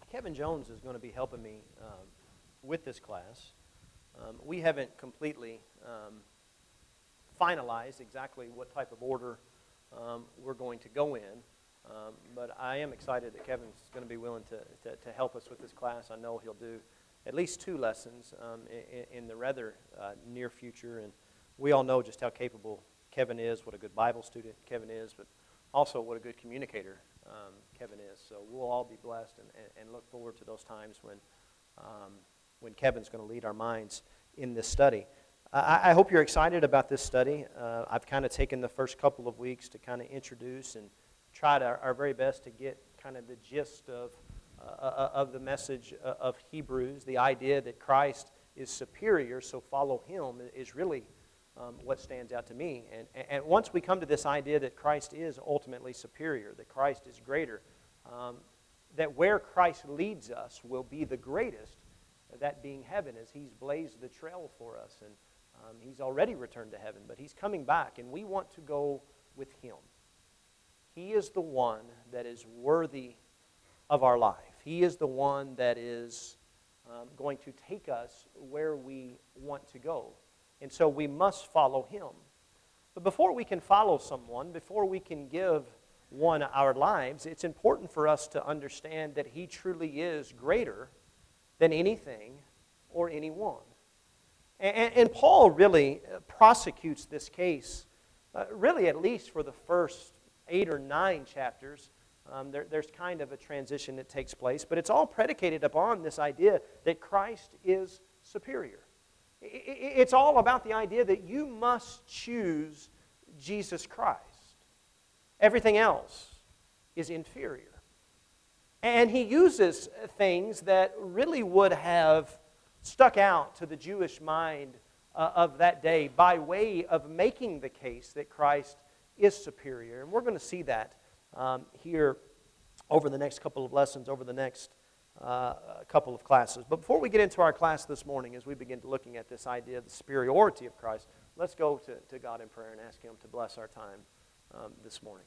Kevin Jones is going to be helping me with this class. We haven't completely finalized exactly what type of order we're going to go in, but I am excited that Kevin's going to be willing to help us with this class. I know he'll do at least 2 lessons in the rather near future, and we all know just how capable Kevin is, what a good Bible student Kevin is, but also what a good communicator Kevin is. So we'll all be blessed and look forward to those times when Kevin's going to lead our minds in this study. I hope you're excited about this study. I've kind of taken the first couple of weeks to kind of introduce and tried our very best to get kind of the gist of the message of Hebrews. The idea that Christ is superior, so follow Him, is really what stands out to me. And once we come to this idea that Christ is ultimately superior, that Christ is greater, that where Christ leads us will be the greatest, that being heaven, as He's blazed the trail for us. And He's already returned to heaven, but He's coming back, and we want to go with Him. He is the one that is worthy of our life. He is the one that is going to take us where we want to go. And so we must follow Him. But before we can follow someone, before we can give one our lives, it's important for us to understand that He truly is greater than anything or anyone. And Paul really prosecutes this case, really at least for the first 8 or 9 chapters. There's kind of a transition that takes place, but it's all predicated upon this idea that Christ is superior. It's all about the idea that you must choose Jesus Christ. Everything else is inferior. And he uses things that really would have stuck out to the Jewish mind of that day by way of making the case that Christ is superior. And we're going to see that here over the next couple of lessons, over the next couple of classes. But before we get into our class this morning, as we begin looking at this idea of the superiority of Christ, let's go to God in prayer and ask Him to bless our time this morning.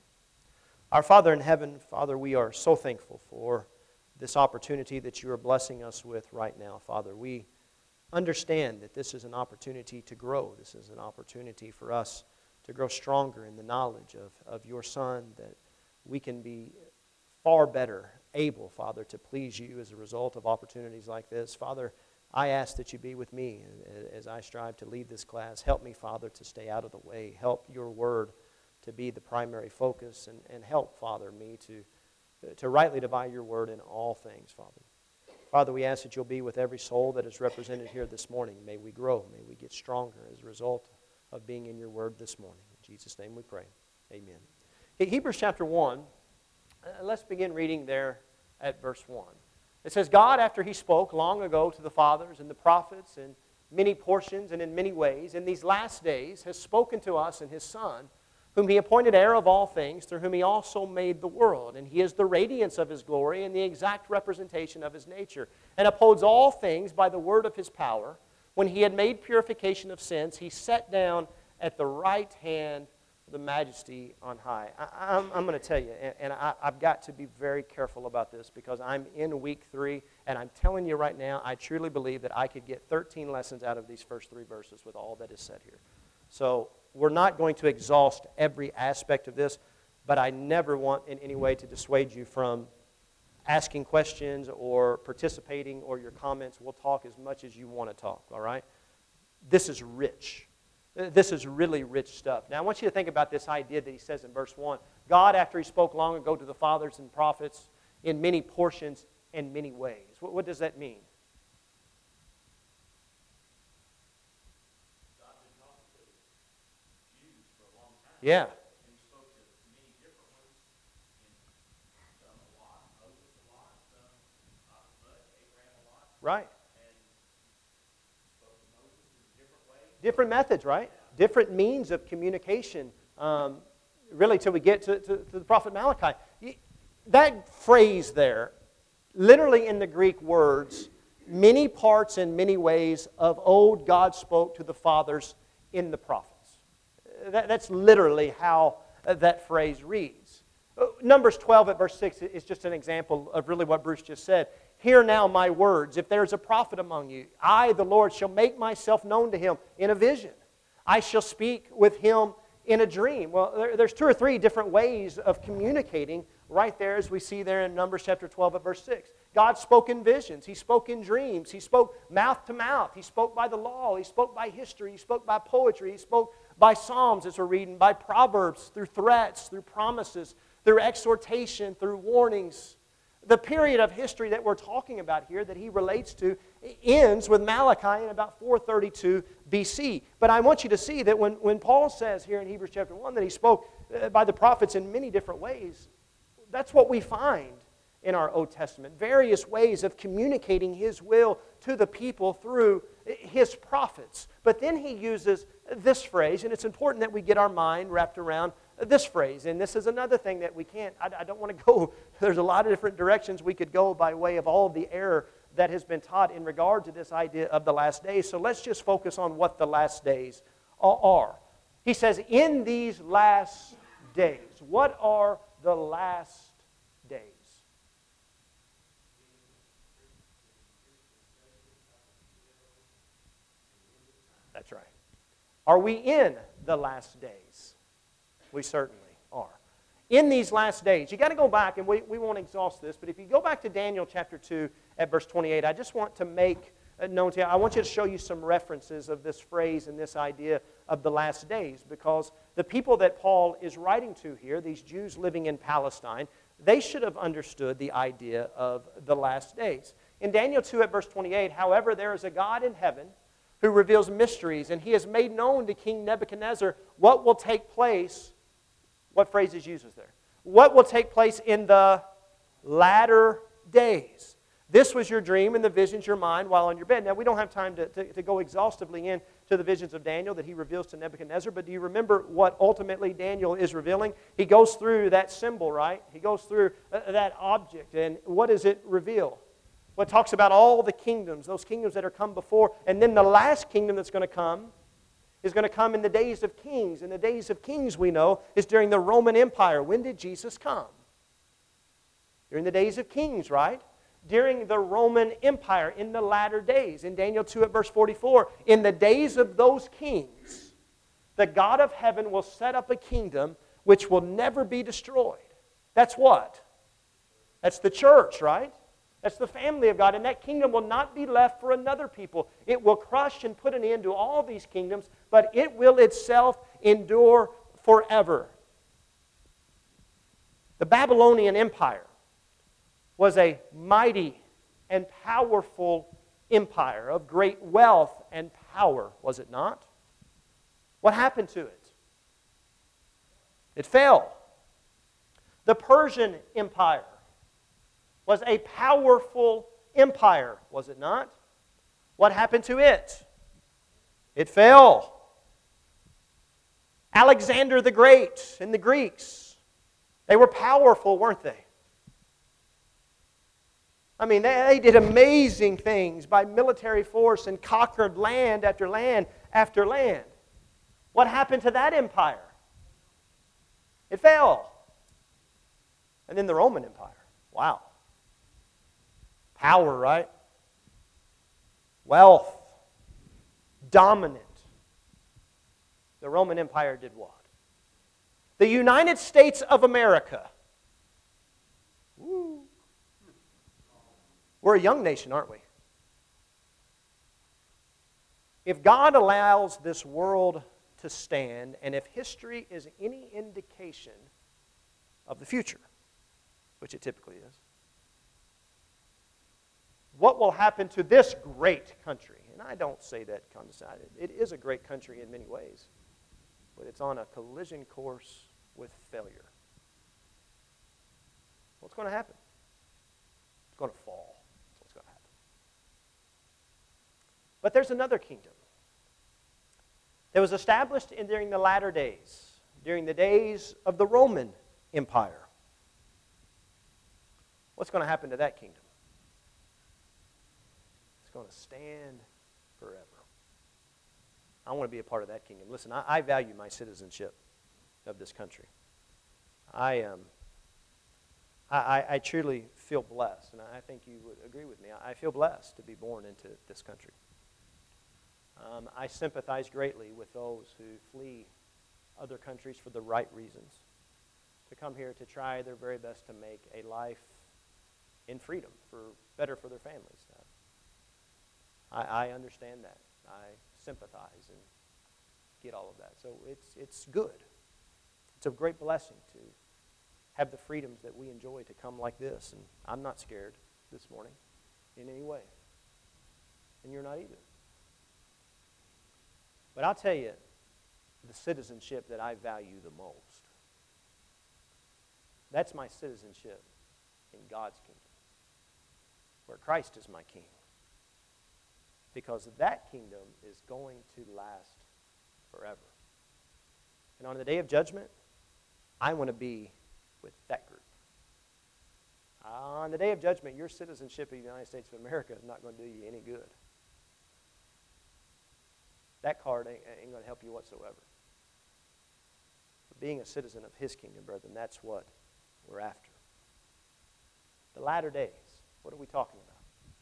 Our Father in heaven, Father, we are so thankful for this opportunity that You are blessing us with right now, Father. We understand that this is an opportunity to grow. This is an opportunity for us to grow stronger in the knowledge of Your Son, that we can be far better able, Father, to please You as a result of opportunities like this. Father, I ask that You be with me as I strive to lead this class. Help me, Father, to stay out of the way. Help Your Word to be the primary focus, and help, Father, me to rightly divide Your Word in all things, Father. Father, we ask that You'll be with every soul that is represented here this morning. May we grow. May we get stronger as a result of being in Your Word this morning. In Jesus' name we pray. Amen. Hebrews chapter 1, let's begin reading there at verse 1. It says, God, after He spoke long ago to the fathers and the prophets in many portions and in many ways, in these last days has spoken to us in His Son, whom He appointed heir of all things, through whom He also made the world. And He is the radiance of His glory and the exact representation of His nature, and upholds all things by the word of His power. When He had made purification of sins, He sat down at the right hand of the Majesty on high. I'm going to tell you, and I've got to be very careful about this because I'm in week 3, and I'm telling you right now, I truly believe that I could get 13 lessons out of these first 3 verses with all that is said here. So we're not going to exhaust every aspect of this, but I never want in any way to dissuade you from asking questions or participating or your comments. We'll talk as much as you want to talk, all right? This is rich. This is really rich stuff. Now, I want you to think about this idea that he says in verse 1. God, after He spoke long ago to the fathers and prophets in many portions and many ways. What does that mean? Yeah. And He spoke to many different ones, and some a lot, Moses a lot, some but Abraham a lot. Right. And spoke to Moses in different ways. Different methods, right? Yeah. Different means of communication, really till we get to the prophet Malachi. That phrase there, literally in the Greek words, many parts and many ways of old God spoke to the fathers in the prophets. That's literally how that phrase reads. Numbers 12 at verse 6 is just an example of really what Bruce just said. Hear now my words. If there is a prophet among you, I, the Lord, shall make myself known to him in a vision. I shall speak with him in a dream. Well, there's 2 or 3 different ways of communicating right there, as we see there in Numbers chapter 12 at verse 6. God spoke in visions. He spoke in dreams. He spoke mouth to mouth. He spoke by the law. He spoke by history. He spoke by poetry. He spoke by Psalms, as we're reading, by Proverbs, through threats, through promises, through exhortation, through warnings. The period of history that we're talking about here that he relates to ends with Malachi in about 432 BC. But I want you to see that when Paul says here in Hebrews chapter 1 that he spoke by the prophets in many different ways, that's what we find in our Old Testament. Various ways of communicating his will to the people through his prophets. But then he uses this phrase, and it's important that we get our mind wrapped around this phrase. And this is another thing that we can't, I don't want to go, there's a lot of different directions we could go by way of all of the error that has been taught in regard to this idea of the last days. So let's just focus on what the last days are. He says, in these last days. What are the last days? That's right. Are we in the last days? We certainly are. In these last days, you got to go back, and we won't exhaust this, but if you go back to Daniel chapter 2 at verse 28, I just want to make known to you, I want you to show you some references of this phrase and this idea of the last days, because the people that Paul is writing to here, these Jews living in Palestine, they should have understood the idea of the last days. In Daniel 2 at verse 28, however, there is a God in heaven who reveals mysteries, and he has made known to King Nebuchadnezzar what will take place. What phrase is used there? What will take place in the latter days. This was your dream and the visions your mind while on your bed. Now, we don't have time to go exhaustively into the visions of Daniel that he reveals to Nebuchadnezzar, but do you remember what ultimately Daniel is revealing? He goes through that symbol, right? He goes through that object, and what does it reveal? Well, it talks about all the kingdoms, those kingdoms that are come before, and then the last kingdom that's going to come is going to come in the days of kings. And the days of kings, we know, is during the Roman Empire. When did Jesus come? During the days of kings, right? During the Roman Empire, in the latter days. In Daniel 2 at verse 44, in the days of those kings, the God of heaven will set up a kingdom which will never be destroyed. That's what? That's the church, right? That's the family of God, and that kingdom will not be left for another people. It will crush and put an end to all these kingdoms, but it will itself endure forever. The Babylonian Empire was a mighty and powerful empire of great wealth and power, was it not? What happened to it? It fell. The Persian Empire was a powerful empire, was it not? What happened to it? It fell. Alexander the Great and the Greeks, they were powerful, weren't they? I mean, they did amazing things by military force and conquered land after land after land. What happened to that empire? It fell. And then the Roman Empire. Wow. Power, right? Wealth. Dominant. The Roman Empire did what? The United States of America. Woo. We're a young nation, aren't we? If God allows this world to stand, and if history is any indication of the future, which it typically is, what will happen to this great country? And I don't say that condescending. It is a great country in many ways, but it's on a collision course with failure. What's going to happen? It's going to fall. That's what's going to happen. But there's another kingdom that was established during the latter days, during the days of the Roman Empire. What's going to happen to that kingdom? It's going to stand forever. I want to be a part of that kingdom. Listen, I value my citizenship of this country. I I truly feel blessed, and I think you would agree with me. I feel blessed to be born into this country. I sympathize greatly with those who flee other countries for the right reasons, to come here to try their very best to make a life in freedom, better for their families. I understand that. I sympathize and get all of that. So it's good. It's a great blessing to have the freedoms that we enjoy to come like this. And I'm not scared this morning in any way. And you're not either. But I'll tell you the citizenship that I value the most. That's my citizenship in God's kingdom, where Christ is my king. Because that kingdom is going to last forever. And on the day of judgment, I want to be with that group. On the day of judgment, your citizenship of the United States of America is not going to do you any good. That card ain't going to help you whatsoever. But being a citizen of His kingdom, brethren, that's what we're after. The latter days, what are we talking about?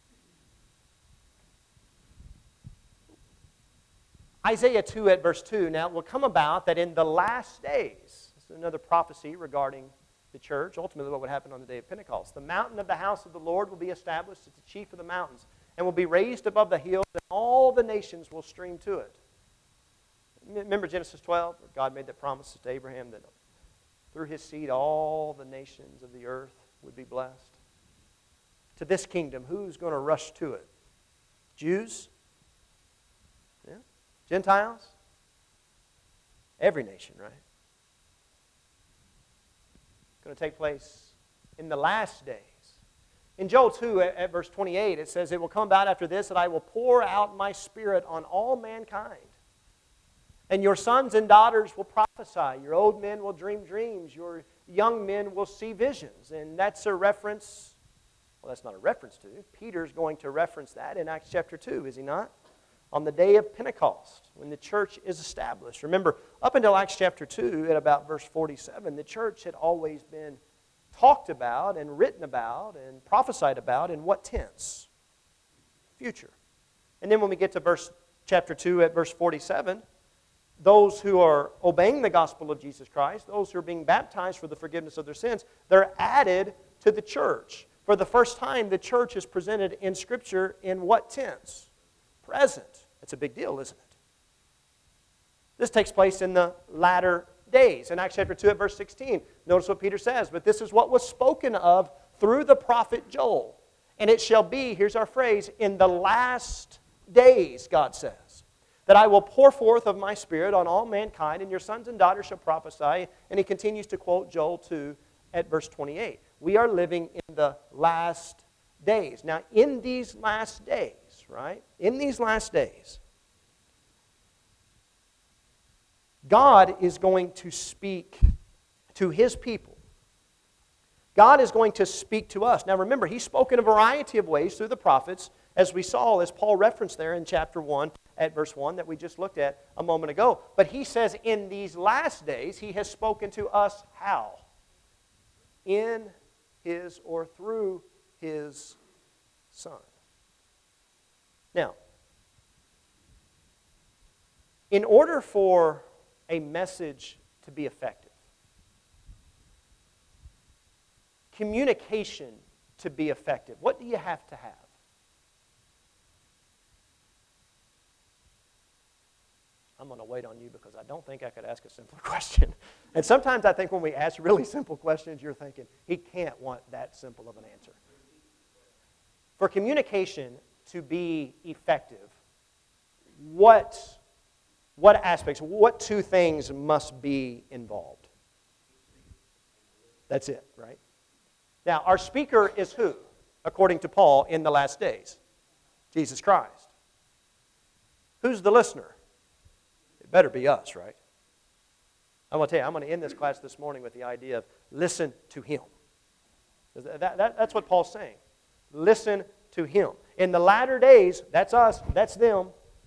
Isaiah 2 at verse 2, now it will come about that in the last days, this is another prophecy regarding the church, ultimately what would happen on the day of Pentecost. The mountain of the house of the Lord will be established as the chief of the mountains, and will be raised above the hills, and all the nations will stream to it. Remember Genesis 12, where God made that promise to Abraham that through his seed all the nations of the earth would be blessed. To this kingdom, who's going to rush to it? Jews? Yeah. Gentiles? Every nation, right? It's going to take place in the last days. In Joel 2 at verse 28, it says, "It will come about after this that I will pour out my Spirit on all mankind. And your sons and daughters will prophesy. Your old men will dream dreams. Your young men will see visions." And that's a reference, well, that's not a reference to. Peter's going to reference that in Acts chapter 2, is he not? On the day of Pentecost, when the church is established. Remember, up until Acts chapter 2, at about verse 47, the church had always been talked about and written about and prophesied about in what tense? Future. And then when we get to chapter 2 at verse 47, those who are obeying the gospel of Jesus Christ, those who are being baptized for the forgiveness of their sins, they're added to the church. For the first time, the church is presented in Scripture in what tense? Present. It's a big deal, isn't it? This takes place in the latter days. In Acts chapter 2 at verse 16, notice what Peter says, "But this is what was spoken of through the prophet Joel. And it shall be," here's our phrase, "in the last days," God says, "that I will pour forth of my Spirit on all mankind, and your sons and daughters shall prophesy." And he continues to quote Joel 2 at verse 28. We are living in the last days. Now, in these last days, right? In these last days, God is going to speak to His people. God is going to speak to us. Now remember, He spoke in a variety of ways through the prophets, as we saw, as Paul referenced there in chapter 1 at verse 1 that we just looked at a moment ago. But He says in these last days, He has spoken to us how? In His or through His Son. Now, in order for a message to be effective, communication to be effective, what do you have to have? I'm going to wait on you because I don't think I could ask a simpler question. And sometimes I think when we ask really simple questions, you're thinking, he can't want that simple of an answer. For communication to be effective, what aspects, what two things must be involved? That's it, right? Now, our speaker is who, according to Paul, in the last days? Jesus Christ. Who's the listener? It better be us, right? I want to tell you, I'm going to end this class this morning with the idea of listen to Him. That's what Paul's saying. Listen to Him. In the latter days, that's us, that's them.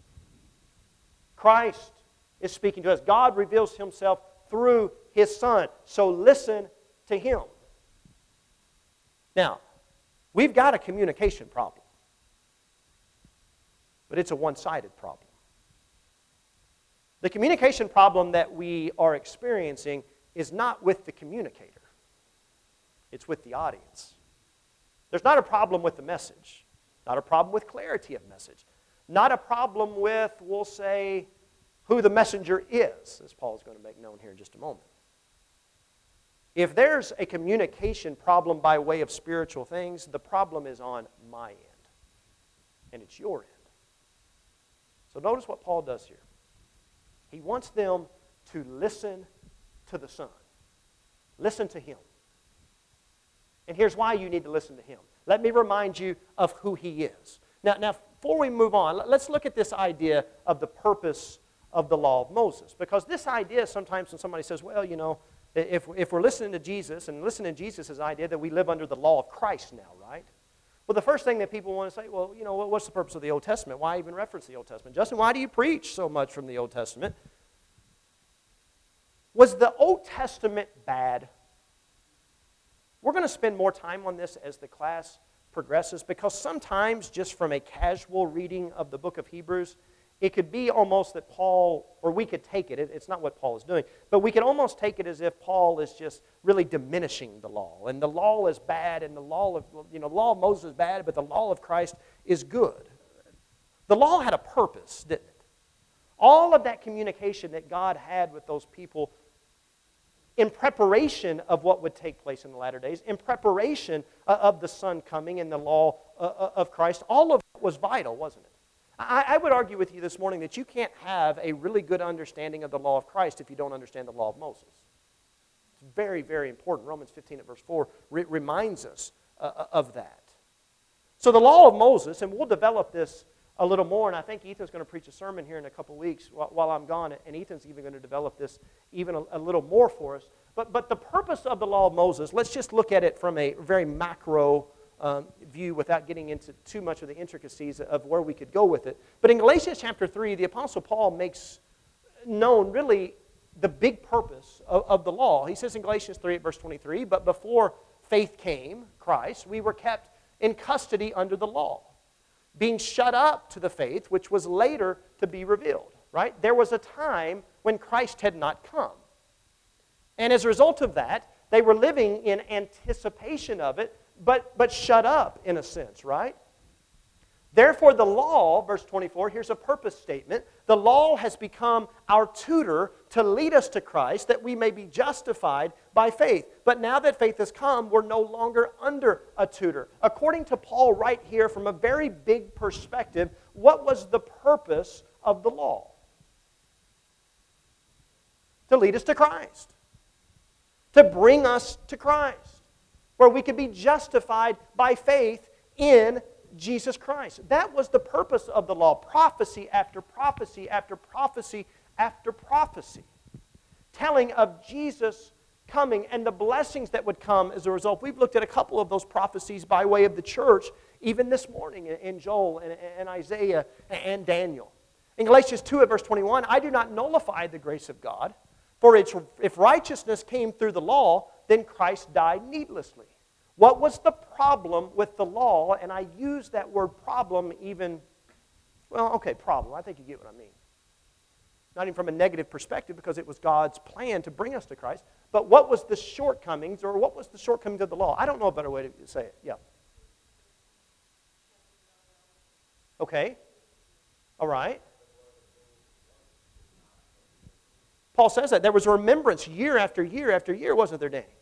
Christ is speaking to us. God reveals Himself through His Son. So listen to Him. Now, we've got a communication problem, but it's a one-sided problem. The communication problem that we are experiencing is not with the communicator. It's with the audience. There's not a problem with the message, not a problem with clarity of message, not a problem with, we'll say, who the messenger is, as Paul is going to make known here in just a moment. If there's a communication problem by way of spiritual things, the problem is on my end, and it's your end. So notice what Paul does here. He wants them to listen to the Son. Listen to Him. And here's why you need to listen to Him. Let me remind you of who He is. Now, before we move on, let's look at this idea of the purpose of the law of Moses. Because this idea, sometimes when somebody says, well, you know, if we're listening to Jesus, and listening to Jesus' idea that we live under the law of Christ now, right? Well, the first thing that people want to say, well, you know, what's the purpose of the Old Testament? Why even reference the Old Testament? Justin, why do you preach so much from the Old Testament? Was the Old Testament bad? We're going to spend more time on this as the class progresses, because sometimes just from a casual reading of the book of Hebrews, it could be almost that Paul, or we could take it, it's not what Paul is doing, but we could almost take it as if Paul is just really diminishing the law. And the law is bad, and the law of Moses is bad, but the law of Christ is good. The law had a purpose, didn't it? All of that communication that God had with those people in preparation of what would take place in the latter days, in preparation of the Son coming and the law of Christ, all of it was vital, wasn't it? I would argue with you this morning that you can't have a really good understanding of the law of Christ if you don't understand the law of Moses. It's very, very important. Romans 15 at verse 4 reminds us of that. So the law of Moses, and we'll develop this a little more, and I think Ethan's going to preach a sermon here in a couple weeks while I'm gone, and Ethan's even going to develop this even a little more for us. But the purpose of the law of Moses, let's just look at it from a very macro view without getting into too much of the intricacies of where we could go with it. But in Galatians chapter 3, the Apostle Paul makes known really the big purpose of the law. He says in Galatians 3 at verse 23, but before faith came, Christ, we were kept in custody under the law, being shut up to the faith which was later to be revealed. Right? There was a time when Christ had not come. And as a result of that, they were living in anticipation of it, but shut up in a sense, right? Therefore the law, verse 24, here's a purpose statement. The law has become our tutor to lead us to Christ that we may be justified by faith. But now that faith has come, we're no longer under a tutor. According to Paul right here, from a very big perspective, what was the purpose of the law? To lead us to Christ. To bring us to Christ, where we could be justified by faith in Jesus Christ. That was the purpose of the law. Prophecy after prophecy after prophecy after prophecy, telling of Jesus coming and the blessings that would come as a result. We've looked at a couple of those prophecies by way of the church, even this morning in Joel and Isaiah and Daniel. In Galatians 2 at verse 21, I do not nullify the grace of God, for if righteousness came through the law, then Christ died needlessly. What was the problem with the law? And I use that word problem even, problem. I think you get what I mean. Not even from a negative perspective, because it was God's plan to bring us to Christ. But what was the shortcomings, or what was the shortcomings of the law? I don't know a better way to say it. Yeah. Okay. All right. Paul says that. There was a remembrance year after year after year, wasn't there, Danny?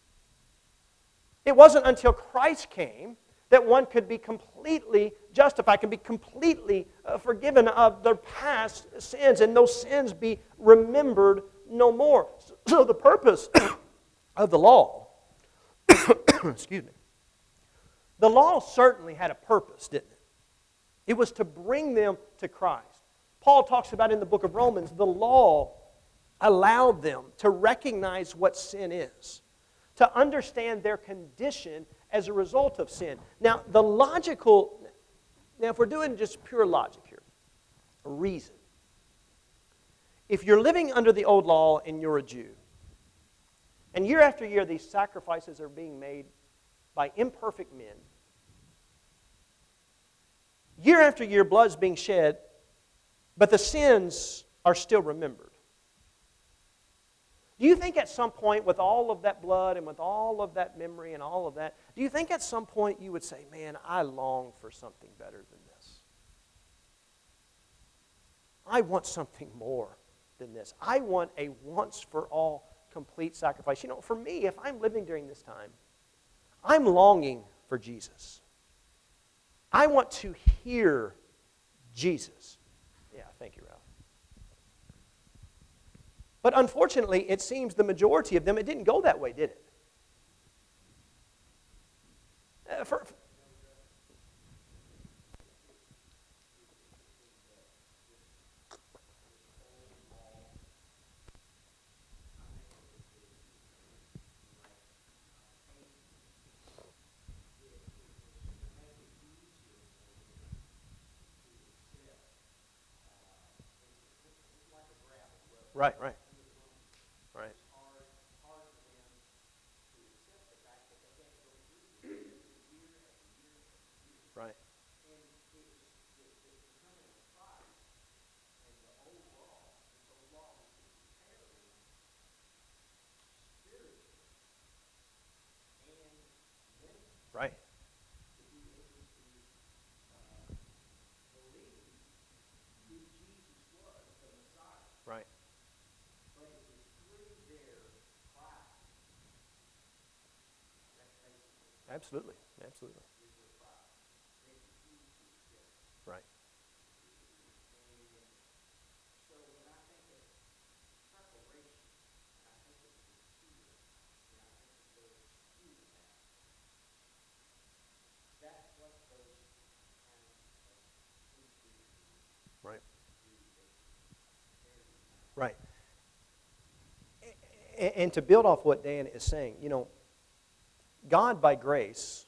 It wasn't until Christ came that one could be completely justified, can be completely forgiven of their past sins, and those sins be remembered no more. So the purpose of the law, excuse me, the law certainly had a purpose, didn't it? It was to bring them to Christ. Paul talks about in the book of Romans, the law allowed them to recognize what sin is, to understand their condition as a result of sin. Now, if we're doing just pure logic here, reason. If you're living under the old law and you're a Jew, and year after year these sacrifices are being made, by imperfect men. Year after year, blood's being shed, but the sins are still remembered. Do you think at some point, with all of that blood and with all of that memory and all of that, do you think at some point you would say, man, I long for something better than this? I want something more than this. I want a once-for-all complete sacrifice. You know, for me, if I'm living during this time, I'm longing for Jesus. I want to hear Jesus. Yeah, thank you, Ralph. But unfortunately, it seems the majority of them, it didn't go that way, did it? Right. Right. Right. Right. Right. Absolutely. Absolutely. Right. Right. Right. And to build off what Dan is saying, you know, God by grace,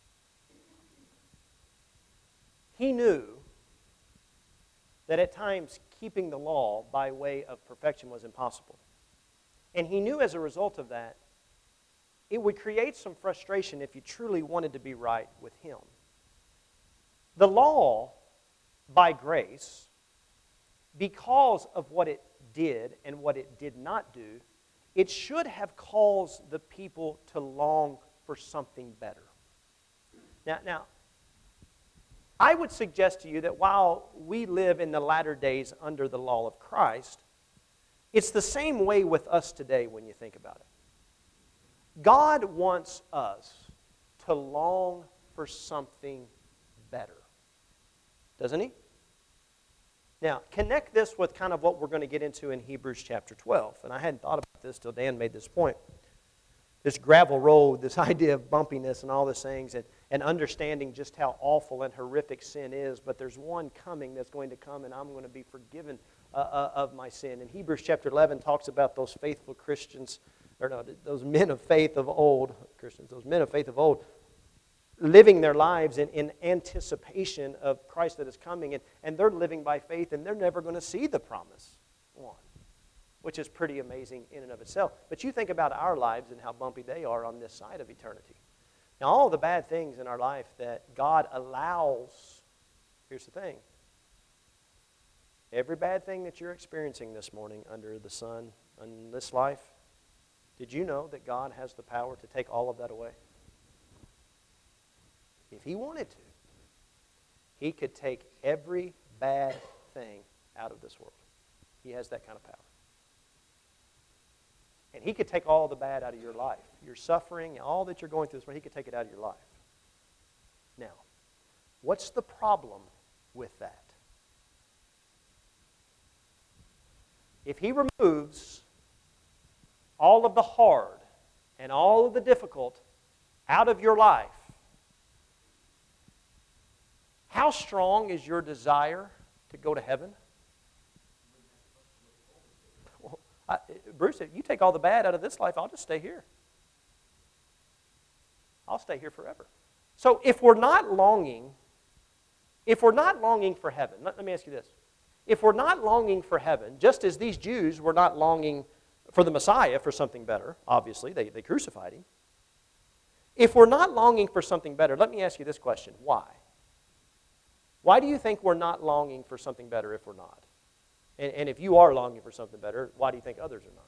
He knew that at times keeping the law by way of perfection was impossible. And He knew as a result of that, it would create some frustration if you truly wanted to be right with Him. The law, by grace, because of what it did and what it did not do, it should have caused the people to long for something better. Now, I would suggest to you that while we live in the latter days under the law of Christ, it's the same way with us today when you think about it. God wants us to long for something better. Doesn't He? Now, connect this with kind of what we're going to get into in Hebrews chapter 12. And I hadn't thought about this till Dan made this point. This gravel road, this idea of bumpiness and all these things, and understanding just how awful and horrific sin is. But there's one coming that's going to come, and I'm going to be forgiven of my sin. And Hebrews chapter 11 talks about those faithful Christians, or no, those men of faith of old, Christians, those men of faith of old, living their lives in anticipation of Christ that is coming, and they're living by faith, and they're never going to see the promised one, which is pretty amazing in and of itself. But you think about our lives and how bumpy they are on this side of eternity. Now, all the bad things in our life that God allows, here's the thing. Every bad thing that you're experiencing this morning under the sun in this life, did you know that God has the power to take all of that away? If He wanted to, He could take every bad thing out of this world. He has that kind of power. And He could take all the bad out of your life. Your suffering, all that you're going through this world, He could take it out of your life. Now, what's the problem with that? If He removes all of the hard and all of the difficult out of your life, how strong is your desire to go to heaven? Well, Bruce, if you take all the bad out of this life, I'll just stay here. I'll stay here forever. So if we're not longing for heaven, let me ask you this. If we're not longing for heaven, just as these Jews were not longing for the Messiah, for something better, obviously, they crucified Him. If we're not longing for something better, let me ask you this question. Why? Why do you think we're not longing for something better if we're not? And if you are longing for something better, why do you think others are not?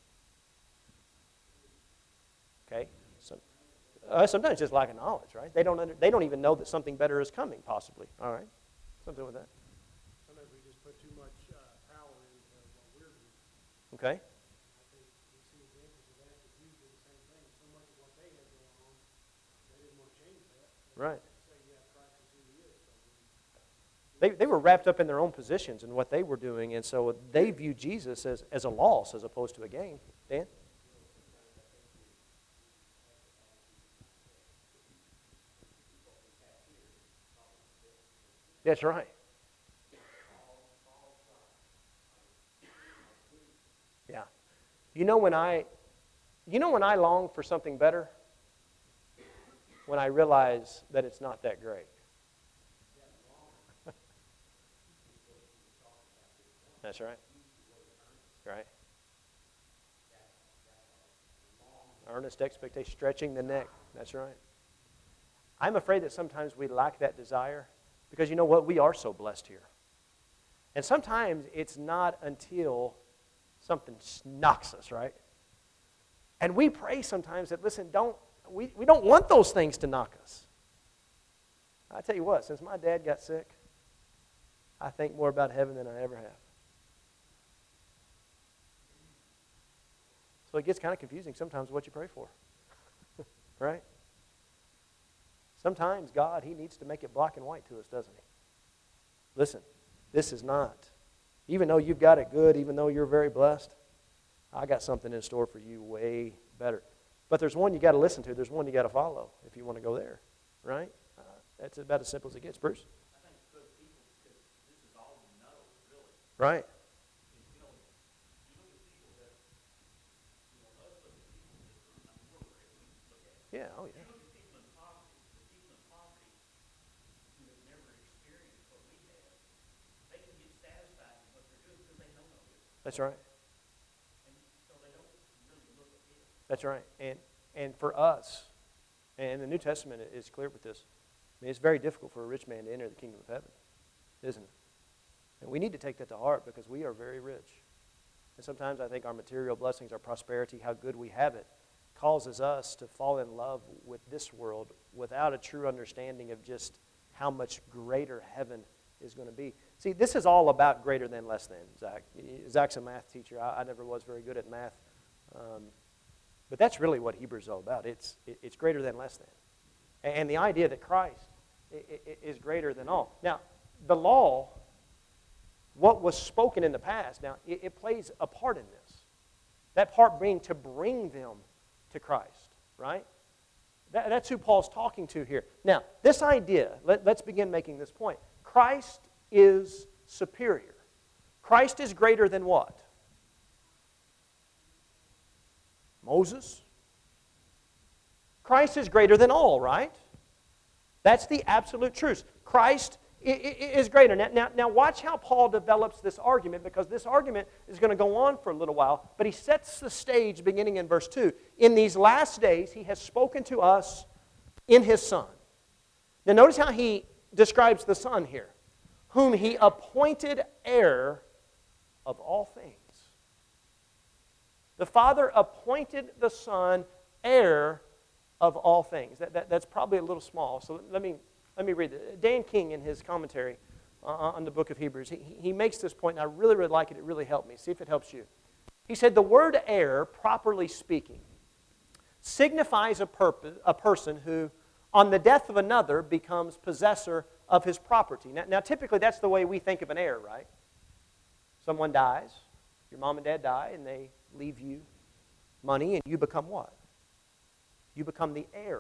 Okay? Sometimes it's just lack of knowledge, right? They don't even know that something better is coming, possibly. All right? Something with that. Sometimes we just put too much power into what we're doing. Okay? I think we see examples of that with you doing the same thing. So much of what they had going on, they didn't want to change that. Right. Say, yeah, Christ is who He is. They were wrapped up in their own positions and what they were doing, and so they viewed Jesus as a loss as opposed to a gain. Dan? That's right. Yeah. You know when I long for something better? When I realize that it's not that great. That's right. Right. Earnest expectation, stretching the neck. That's right. I'm afraid that sometimes we lack that desire because you know what? We are so blessed here. And sometimes it's not until something knocks us, right? And we pray sometimes that, listen, we don't want those things to knock us. I tell you what, since my dad got sick, I think more about heaven than I ever have. So it gets kind of confusing sometimes what you pray for. Right? Sometimes God, He needs to make it black and white to us, doesn't He? Listen, this is not. Even though you've got it good, even though you're very blessed, I got something in store for you way better. But there's one you got to listen to. There's one you got to follow if you want to go there. Right? That's about as simple as it gets. Bruce? I think it's good people because this is all we know, really. Right. You look at people that, us look at people that, we're Christians, look at it. Yeah, oh yeah. You look at people in poverty, who have never experienced what we have, they can get satisfied in what they're doing because they know no different. That's right. And so they don't really look ahead. That's right. And for us, and the New Testament is clear with this, I mean, it's very difficult for a rich man to enter the kingdom of heaven, isn't it? And we need to take that to heart because we are very rich. And sometimes I think our material blessings, our prosperity, how good we have it, causes us to fall in love with this world without a true understanding of just how much greater heaven is going to be. See, this is all about greater than, less than, Zach. Zach's a math teacher. I never was very good at math. But that's really what Hebrews is all about. It's greater than, less than. And the idea that Christ is greater than all. Now, the law, what was spoken in the past, now, it plays a part in this. That part being to bring them to Christ, right? That's who Paul's talking to here. Now, this idea, let's begin making this point. Christ is superior. Christ is greater than what? Moses? Christ is greater than all, right? That's the absolute truth. Christ is greater. Now watch how Paul develops this argument, because this argument is going to go on for a little while, but he sets the stage beginning in verse 2. In these last days, he has spoken to us in his Son. Now notice how he describes the Son here. Whom he appointed heir of all things. The Father appointed the Son heir of all things. That's probably a little small, so let me read it. Dan King, in his commentary on the book of Hebrews, he makes this point, and I really, really like it. It really helped me. See if it helps you. He said, the word heir, properly speaking, signifies a person who, on the death of another, becomes possessor of his property. Now, typically, that's the way we think of an heir, right? Someone dies, your mom and dad die, and they leave you money, and you become what? You become the heir.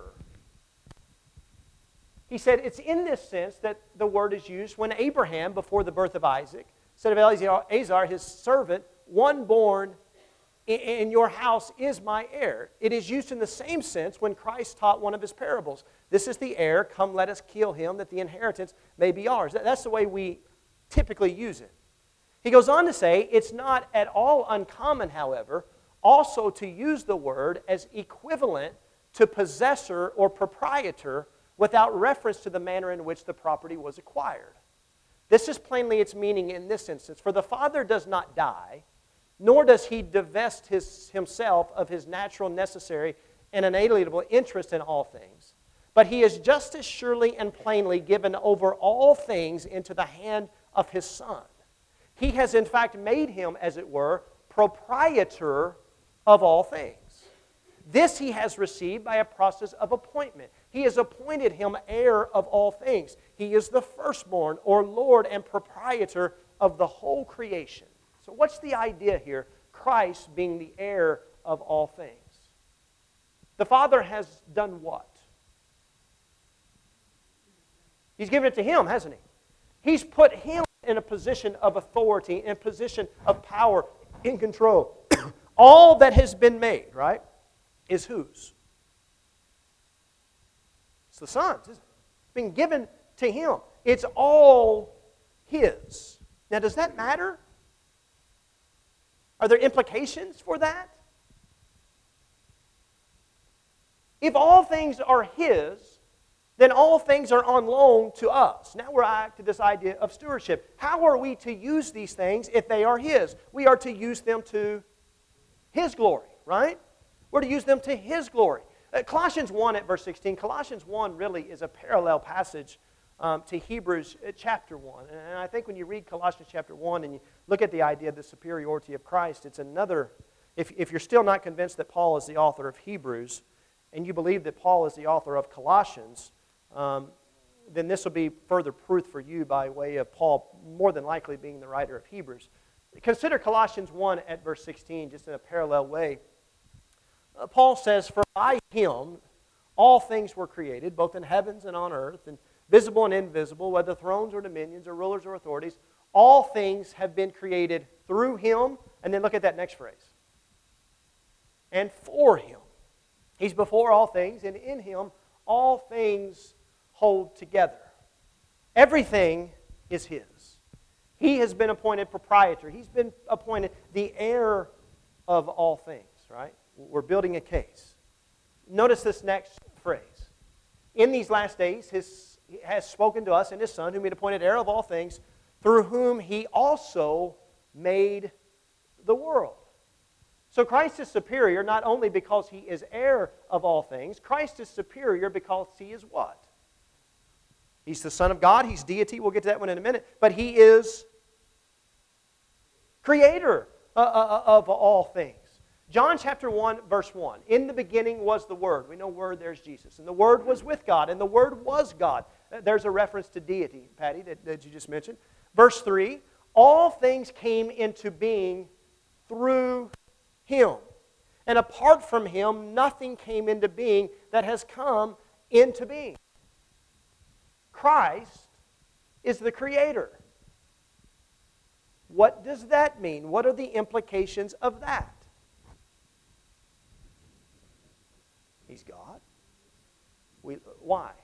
He said it's in this sense that the word is used when Abraham, before the birth of Isaac, said of Eleazar, his servant, one born in your house is my heir. It is used in the same sense when Christ taught one of his parables. This is the heir, come let us kill him, that the inheritance may be ours. That's the way we typically use it. He goes on to say, it's not at all uncommon, however, also to use the word as equivalent to possessor or proprietor without reference to the manner in which the property was acquired. This is plainly its meaning in this instance. For the Father does not die, nor does he divest himself of his natural, necessary, and inalienable interest in all things. But he is just as surely and plainly given over all things into the hand of his Son. He has in fact made him, as it were, proprietor of all things. This he has received by a process of appointment. He has appointed him heir of all things. He is the firstborn, or Lord and proprietor of the whole creation. So what's the idea here? Christ being the heir of all things. The Father has done what? He's given it to him, hasn't he? He's put him in a position of authority, in a position of power, in control. All that has been made, right, is whose? It's the Son's, isn't it? It's been given to him. It's all his. Now, does that matter? Are there implications for that? If all things are his, then all things are on loan to us. Now we're back to this idea of stewardship. How are we to use these things if they are his? We are to use them to his glory, right? We're to use them to his glory. Colossians 1 at verse 16. Colossians 1 really is a parallel passage to Hebrews chapter 1. And I think when you read Colossians chapter 1 and you look at the idea of the superiority of Christ, it's another, if you're still not convinced that Paul is the author of Hebrews, and you believe that Paul is the author of Colossians, then this will be further proof for you by way of Paul more than likely being the writer of Hebrews. Consider Colossians 1 at verse 16, just in a parallel way. Paul says, "For by him all things were created, both in heavens and on earth, and visible and invisible, whether thrones or dominions or rulers or authorities. All things have been created through him." And then look at that next phrase. "And for him." He's before all things, and in him all things hold together. Everything is his. He has been appointed proprietor. He's been appointed the heir of all things, right? We're building a case. Notice this next phrase. "In these last days, he has spoken to us in his Son, whom he had appointed heir of all things, through whom he also made the world." So Christ is superior not only because he is heir of all things. Christ is superior because he is what? He's the Son of God. He's deity. We'll get to that one in a minute. But he is creator of all things. John chapter 1, verse 1. "In the beginning was the Word." We know Word, there's Jesus. "And the Word was with God, and the Word was God." There's a reference to deity, Patty, that you just mentioned. Verse 3. "All things came into being through him. And apart from him, nothing came into being that has come into being." Christ is the creator. What does that mean? What are the implications of that? He's God. Why?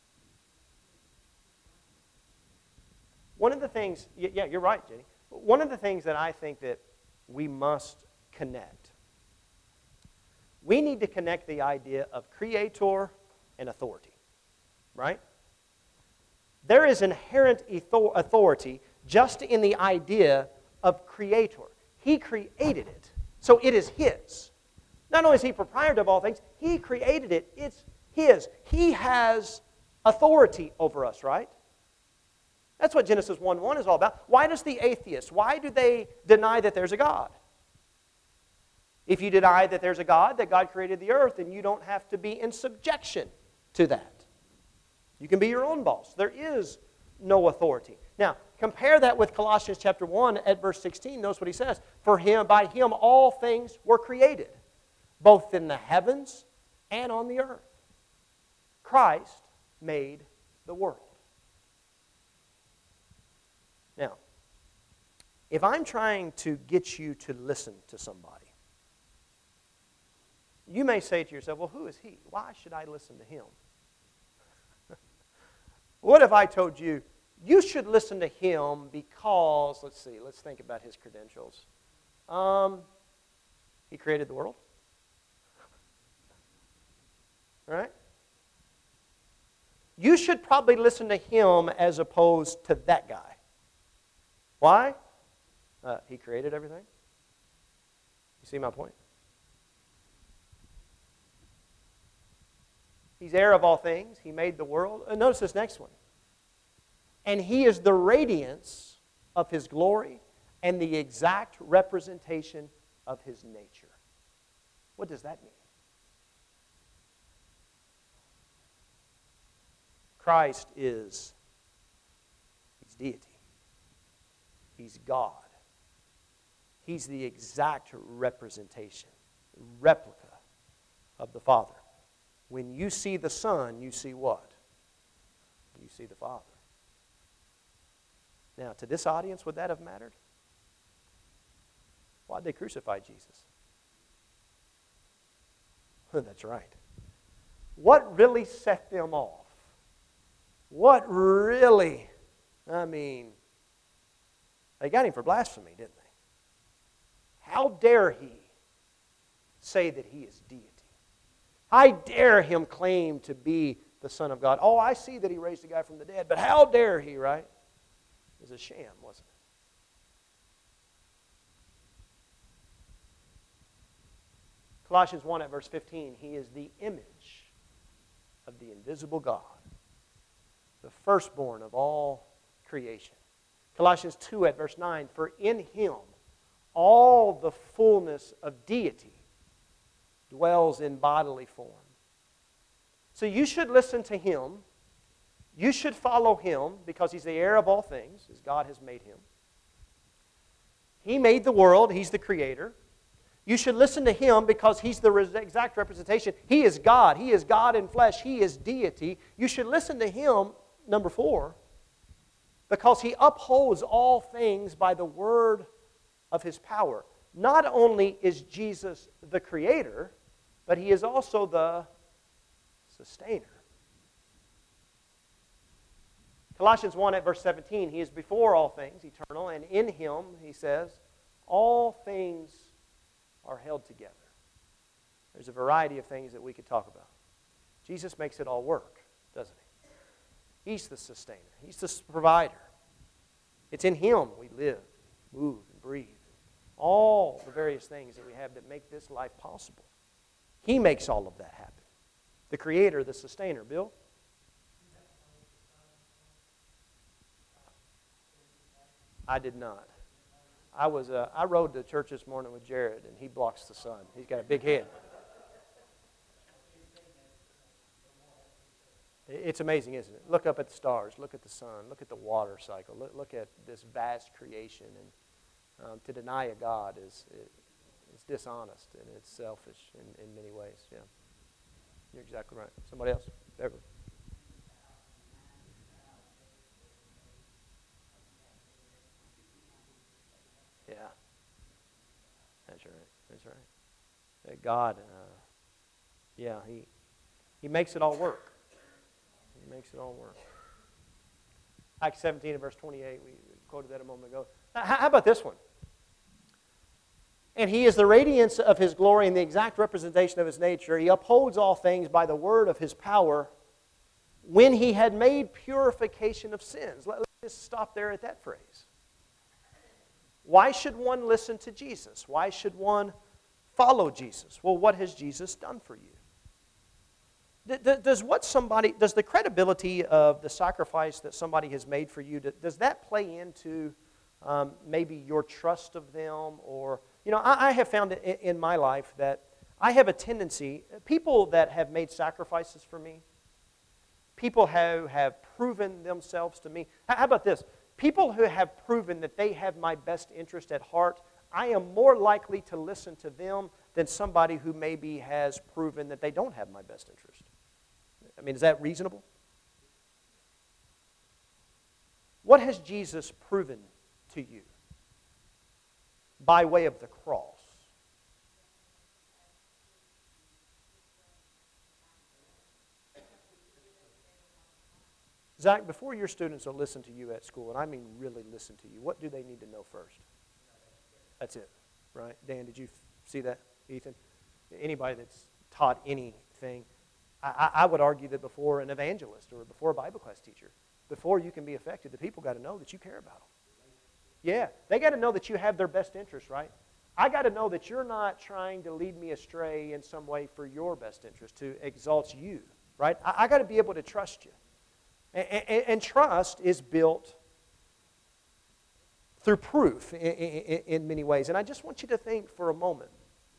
One of the things, yeah, you're right, Jenny. One of the things that I think that we must connect. We need to connect the idea of creator and authority, right? There is inherent authority just in the idea of creator. He created it, so it is his. Not only is he proprietor of all things, he created it. It's his. He has authority over us, right? That's what Genesis 1:1 is all about. Why does the atheist, why do they deny that there's a God? If you deny that there's a God, that God created the earth, then you don't have to be in subjection to that. You can be your own boss. There is no authority. Now, compare that with Colossians chapter 1 at verse 16. Notice what he says. "For him, by him all things were created, both in the heavens and on the earth." Christ made the world. Now, if I'm trying to get you to listen to somebody, you may say to yourself, "Well, who is he? Why should I listen to him?" What if I told you, you should listen to him because, let's think about his credentials. He created the world. Right? You should probably listen to him as opposed to that guy. Why? He created everything. You see my point? He's heir of all things. He made the world. Notice this next one. And he is the radiance of his glory and the exact representation of his nature. What does that mean? Christ is, he's deity. He's God. He's the exact representation, replica of the Father. When you see the Son, you see what? You see the Father. Now, to this audience, would that have mattered? Why'd they crucify Jesus? That's right. What really set them off? What really, they got him for blasphemy, didn't they? How dare he say that he is deity? How dare him claim to be the Son of God? Oh, I see that he raised a guy from the dead, but how dare he, right? It was a sham, wasn't it? Colossians 1 at verse 15, he is the image of the invisible God, the firstborn of all creation. Colossians 2 at verse 9, for in him all the fullness of deity dwells in bodily form. So you should listen to him. You should follow him because he's the heir of all things, as God has made him. He made the world. He's the creator. You should listen to him because he's the exact representation. He is God. He is God in flesh. He is deity. You should listen to him, number 4, because he upholds all things by the word of his power. Not only is Jesus the creator, but he is also the sustainer. Colossians 1 at verse 17, he is before all things, eternal, and in him, he says, all things are held together. There's a variety of things that we could talk about. Jesus makes it all work, doesn't he? He's the sustainer. He's the provider. It's in him we live, move, and breathe. All the various things that we have that make this life possible. He makes all of that happen. The creator, the sustainer. Bill? I did not. I rode to church this morning with Jared, and he blocks the sun. He's got a big head. It's amazing, isn't it? Look up at the stars. Look at the sun. Look at the water cycle. Look at this vast creation. And to deny a God is dishonest, and it's selfish in many ways. Yeah, you're exactly right. Somebody else? Beverly. Yeah, that's right. That's right. That God, He makes it all work. He makes it all work. Acts 17 and verse 28, we quoted that a moment ago. How about this one? And he is the radiance of his glory and the exact representation of his nature. He upholds all things by the word of his power when he had made purification of sins. Let's just stop there at that phrase. Why should one listen to Jesus? Why should one follow Jesus? Well, what has Jesus done for you? Does the credibility of the sacrifice that somebody has made for you, does that play into maybe your trust of them? Or, I have found in my life that I have a tendency, people that have made sacrifices for me, people who have proven themselves to me. How about this? People who have proven that they have my best interest at heart, I am more likely to listen to them than somebody who maybe has proven that they don't have my best interest. Is that reasonable? What has Jesus proven to you by way of the cross? Zach, before your students will listen to you at school, and I mean really listen to you, what do they need to know first? That's it, right? Dan, did you see that? Ethan? Anybody that's taught anything, I would argue that before an evangelist or before a Bible class teacher, before you can be effective, the people got to know that you care about them. Yeah, they got to know that you have their best interest, right? I got to know that you're not trying to lead me astray in some way for your best interest, to exalt you, right? I got to be able to trust you. And trust is built through proof in many ways. And I just want you to think for a moment.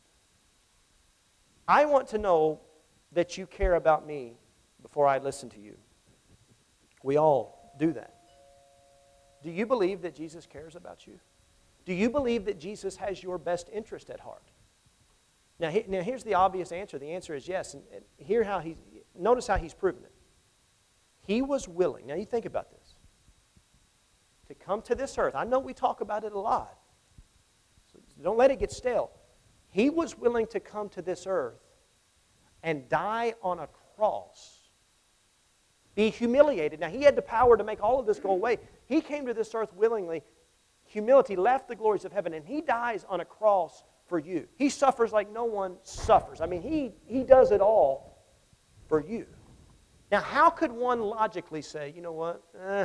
I want to know that you care about me before I listen to you. We all do that. Do you believe that Jesus cares about you? Do you believe that Jesus has your best interest at heart? Now here's the obvious answer. The answer is yes. And notice how he's proven it. He was willing. Now you think about this. To come to this earth. I know we talk about it a lot. So don't let it get stale. He was willing to come to this earth and die on a cross. Be humiliated. Now he had the power to make all of this go away. He came to this earth willingly. Humility, left the glories of heaven, and he dies on a cross for you. He suffers like no one suffers. I mean, he does it all for you. Now, how could one logically say, you know what,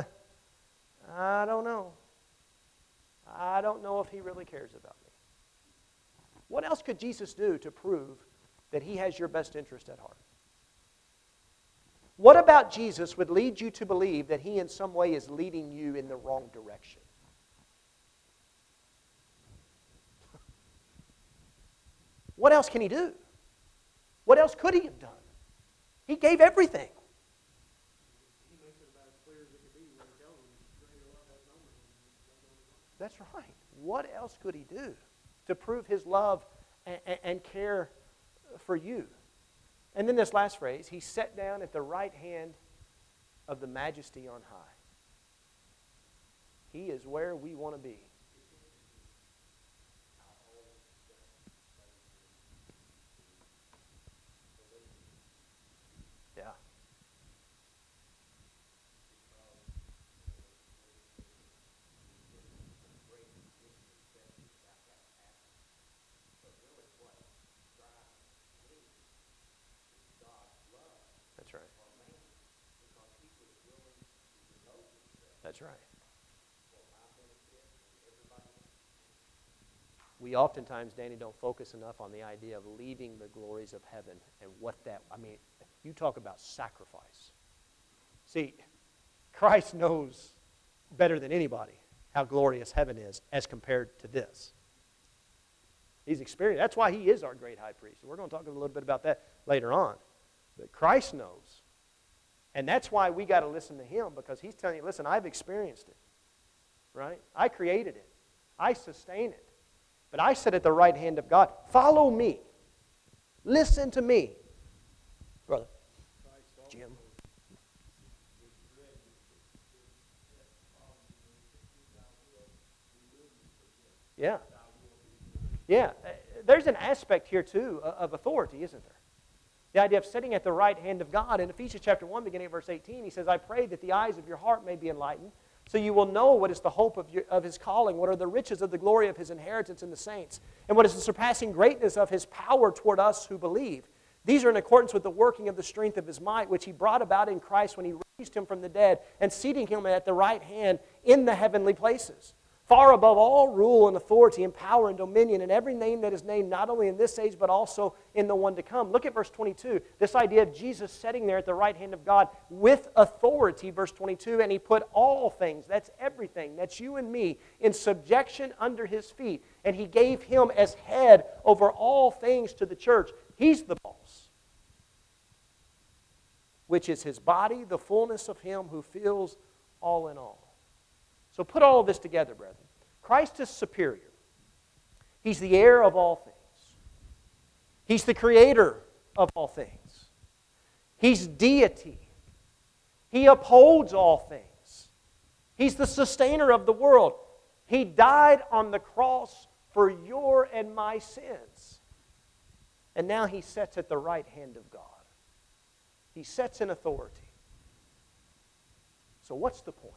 I don't know. I don't know if he really cares about me. What else could Jesus do to prove that he has your best interest at heart? What about Jesus would lead you to believe that he in some way is leading you in the wrong direction? What else can he do? What else could he have done? He gave everything. He makes it about as clear as it could be when he tells them, greater love has no man. That's right. What else could he do to prove his love and care for you? And then this last phrase, he sat down at the right hand of the majesty on high. He is where we want to be. Yeah. That's right. That's right. We oftentimes, Danny, don't focus enough on the idea of leaving the glories of heaven and what that, I mean, you talk about sacrifice. See, Christ knows better than anybody how glorious heaven is as compared to this. He's experienced. That's why he is our great high priest. And we're going to talk a little bit about that later on. But Christ knows. And that's why we got to listen to him, because he's telling you, listen, I've experienced it. Right? I created it. I sustain it. But I sit at the right hand of God. Follow me. Listen to me. Brother. Jim. Yeah. Yeah. There's an aspect here, too, of authority, isn't there? The idea of sitting at the right hand of God. In Ephesians chapter 1, beginning at verse 18, he says, I pray that the eyes of your heart may be enlightened, so you will know what is the hope of his calling, what are the riches of the glory of his inheritance in the saints, and what is the surpassing greatness of his power toward us who believe. These are in accordance with the working of the strength of his might, which he brought about in Christ when he raised him from the dead and seating him at the right hand in the heavenly places, far above all rule and authority and power and dominion and every name that is named not only in this age but also in the one to come. Look at verse 22. This idea of Jesus sitting there at the right hand of God with authority, verse 22, and he put all things, that's everything, that's you and me, in subjection under his feet. And he gave him as head over all things to the church. He's the boss, which is his body, the fullness of him who fills all in all. So put all of this together, brethren. Christ is superior. He's the heir of all things. He's the creator of all things. He's deity. He upholds all things. He's the sustainer of the world. He died on the cross for your and my sins. And now he sits at the right hand of God. He sits in authority. So what's the point?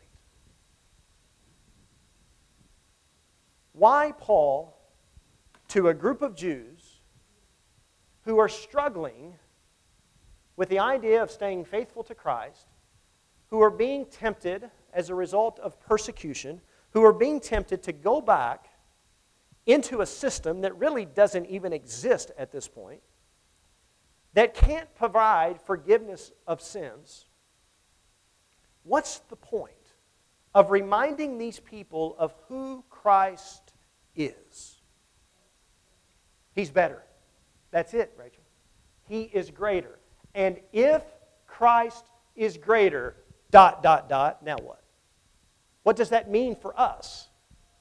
Why Paul, to a group of Jews who are struggling with the idea of staying faithful to Christ, who are being tempted as a result of persecution, who are being tempted to go back into a system that really doesn't even exist at this point, that can't provide forgiveness of sins. What's the point of reminding these people of who Christ is? He's better. That's it, Rachel. He is greater. And if Christ is greater, ... now what? What does that mean for us?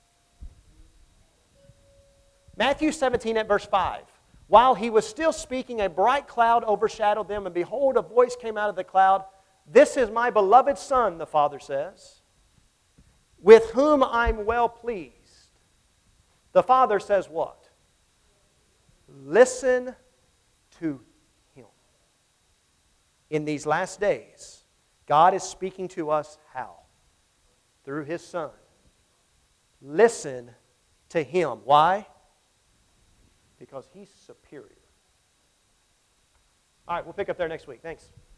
Matthew 17 at verse 5. While he was still speaking, a bright cloud overshadowed them, and behold, a voice came out of the cloud. This is my beloved Son, the Father says, with whom I'm well pleased. The Father says what? Listen to Him. In these last days, God is speaking to us how? Through His Son. Listen to Him. Why? Because He's superior. All right, we'll pick up there next week. Thanks.